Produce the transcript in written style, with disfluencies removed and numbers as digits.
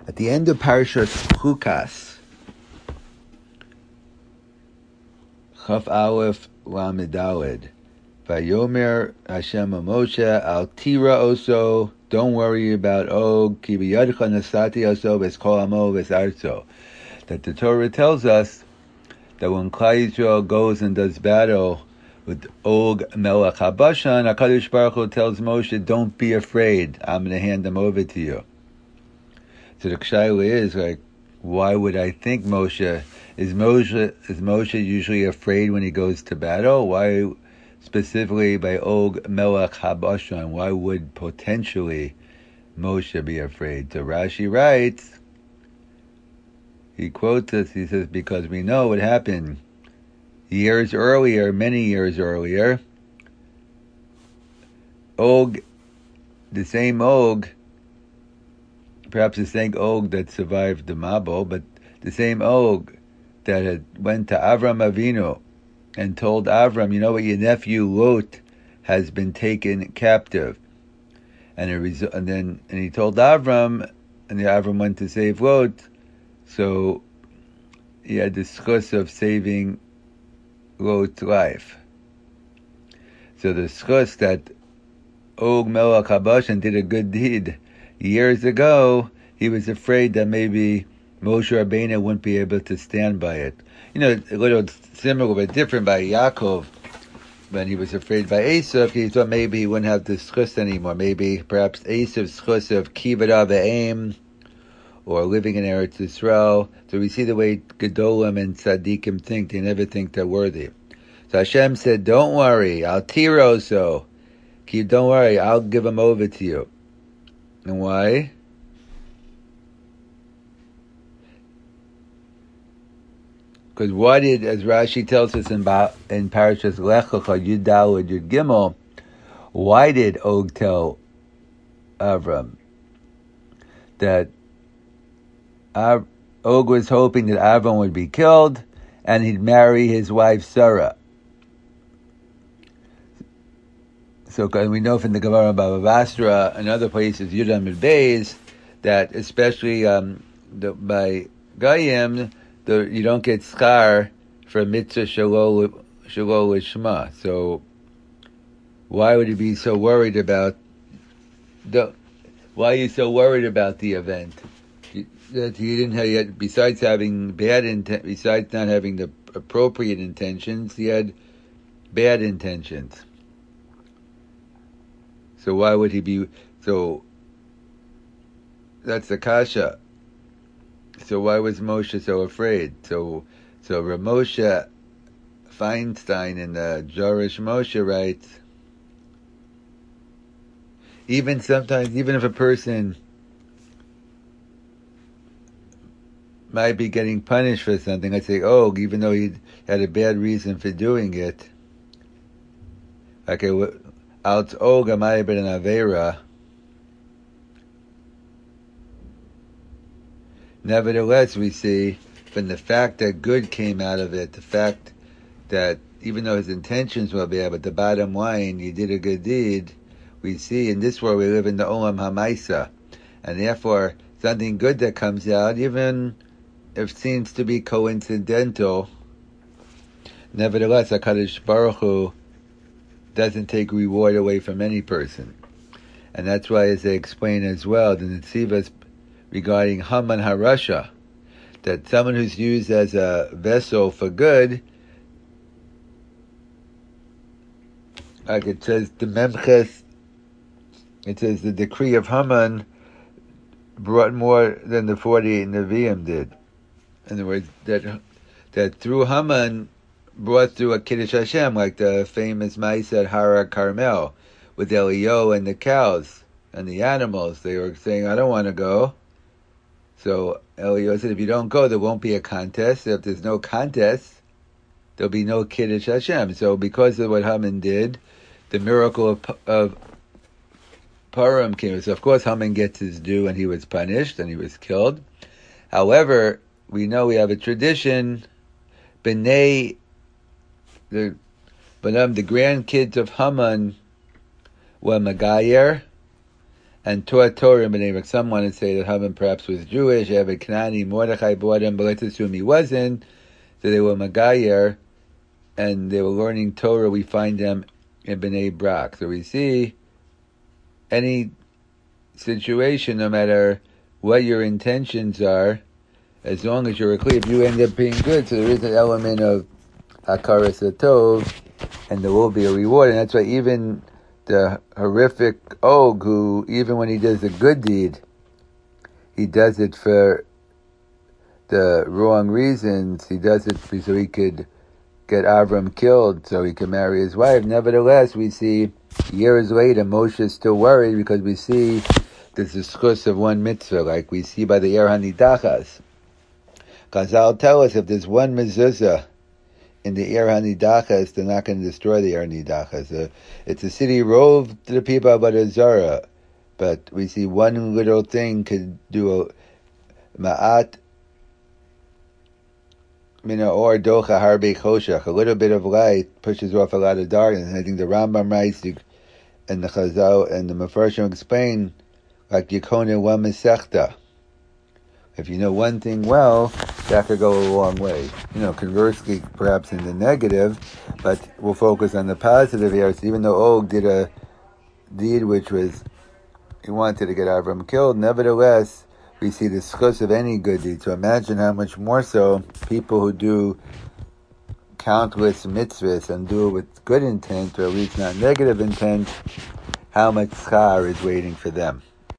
At the end of Parashat Chukas, Chaf Aleph Lamed Daled, Vayomer Hashem Moshe Al Tira Oso. Don't worry about Og Ki B'Yadcha Nasati Oso V'Eskol Amo V'Sarzo. That the Torah tells us that when Klal Yisrael goes and does battle with Og Melech HaBashan, HaKadosh Baruch Hu tells Moshe, don't be afraid. I'm going to hand them over to you. So the Kshaila is like, why would I think Moshe? Is Moshe usually afraid when he goes to battle? Why specifically by Og Melech HaBashan? Why would potentially Moshe be afraid? So Rashi writes, he quotes us, he says, because we know what happened years earlier, many years earlier. Og, the same Og, perhaps the same Og that survived the Mabul, but the same Og that had went to Avram Avinu and told Avram, you know what, your nephew Lot has been taken captive. And he told Avram, and the Avram went to save Lot, so he had the schus of saving Lot's life. So the schus that Og Melech HaBashan did a good deed years ago, he was afraid that maybe Moshe Rabbeinu wouldn't be able to stand by it. You know, a little similar but different by Yaakov. When he was afraid by Esav, he thought maybe he wouldn't have the schus anymore. Maybe perhaps Esav's schus of Kivud Avim or living in Eretz Yisrael. So we see the way Gedolim and Tzaddikim think. They never think they're worthy. So Hashem said, don't worry, I'll tiroso. Don't worry, I'll give him over to you. And why? Because why did, as Rashi tells us in Parashas Lech Lecha, Yud Daled Yud Gimel, why did Og tell Avram that Og was hoping that Avram would be killed and he'd marry his wife Sarah? So we know from the Gemara Baba Basra and other places, Yudam and Beis, that especially by Gayim, you don't get schar for mitzvah shalol lishma. So why would he be so worried about why are you so worried about the event? That he didn't have yet, besides not having the appropriate intentions, he had bad intentions. So why would he be, so that's the kasha. So why was Moshe so afraid? So Ramosha Feinstein in the Jorish Moshe writes, even sometimes, even if a person might be getting punished for something, let's say, even though he had a bad reason for doing it, okay, out Og amay ben avera. Nevertheless, we see from the fact that good came out of it, the fact that even though his intentions were bad, but the bottom line, you did a good deed, we see in this world we live in the Olam HaMaisa, and therefore something good that comes out, even if it seems to be coincidental, nevertheless, HaKadosh Baruch Hu doesn't take reward away from any person. And that's why, as they explain as well, the Netzivas regarding Haman HaRasha, that someone who's used as a vessel for good, like it says, the Memches, it says the decree of Haman brought more than the 48 Nevi'im did. In other words, that through Haman brought through a Kiddush Hashem, like the famous Ma'aseh at Hara Carmel, with Eliyahu and the cows and the animals. They were saying, I don't want to go. So Eliyahu said, if you don't go, there won't be a contest. If there's no contest, there'll be no Kiddush Hashem. So because of what Haman did, the miracle of Purim came. So of course Haman gets his due and he was punished and he was killed. However, we know we have a tradition, the grandkids of Haman were Megayer, and taught Torah in Bnei Brak. Some want to say that Haman perhaps was Jewish. Eved Knani, Mordechai bought him, but let's assume he wasn't. So they were Magayer, and they were learning Torah. We find them in Bnei Brak. So we see any situation, no matter what your intentions are, as long as you're clear, if you end up being good, so there is an element of Hakaras Hatov, and there will be a reward. And that's why even the horrific Og, who even when he does a good deed, he does it for the wrong reasons. He does it so he could get Avram killed, so he could marry his wife. Nevertheless, we see years later, Moshe is still worried because we see there's a schus of one mitzvah, like we see by the Er HaNidachas. Chazal tell us if there's one mezuzah in the Ir HaNidachas, they're not going to destroy the Ir HaNidachas. It's a city roved to the people of Avodah Zarah, but we see one little thing could do a ma'at mina or docha harbe choshach. A little bit of light pushes off a lot of darkness. And I think the Rambam writes, and the Chazal and the Mefarshim explain, like Yekona wa Masechta. If you know one thing well, that could go a long way. Conversely, perhaps in the negative, but we'll focus on the positive here. So even though Og did a deed which was, he wanted to get Avram killed, nevertheless, we see the schus of any good deed. So imagine how much more so people who do countless mitzvahs and do it with good intent, or at least not negative intent, how much schar is waiting for them.